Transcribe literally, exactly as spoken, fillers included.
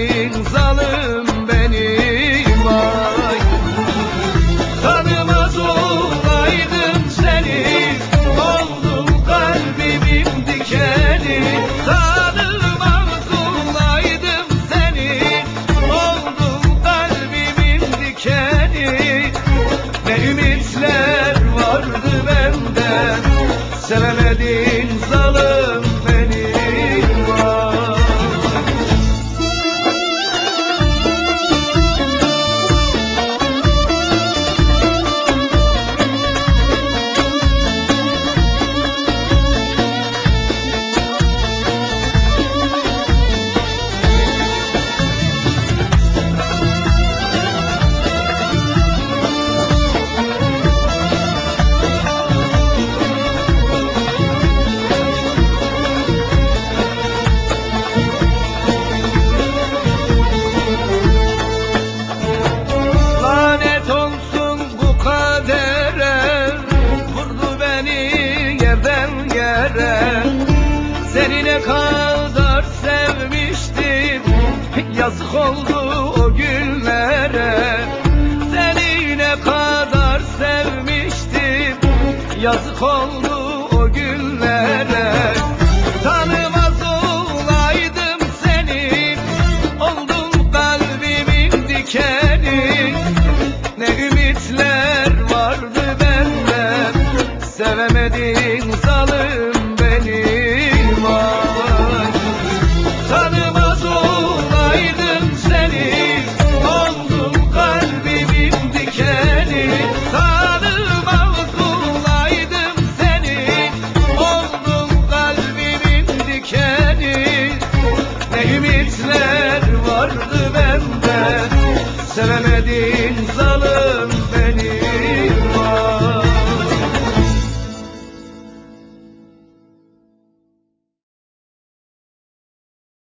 sevemedin zalim beni vay. Tanımaz olaydım seni, oldum kalbimin dikeni. Tanımaz olaydım seni, oldum kalbimin dikeni. Ne ümitler vardı benden, sevemedin zalim beni vay. Lanet olsun bu kadere, vurdu beni yerden yere. Seni ne kadar sevmiştim, yazık oldu o günlere. Seni ne kadar sevmiştim, yazık oldu o günlere. Tanımaz olaydım seni, oldum kalbimin dikeni. Ne ümitler vardı benden, sevemedin zalim beni vay. Tanımaz olaydım seni, oldum kalbimin dikeni. Tanımaz olaydım seni, oldum kalbimin dikeni. Ne ümitler vardı benden, sevemedin zalim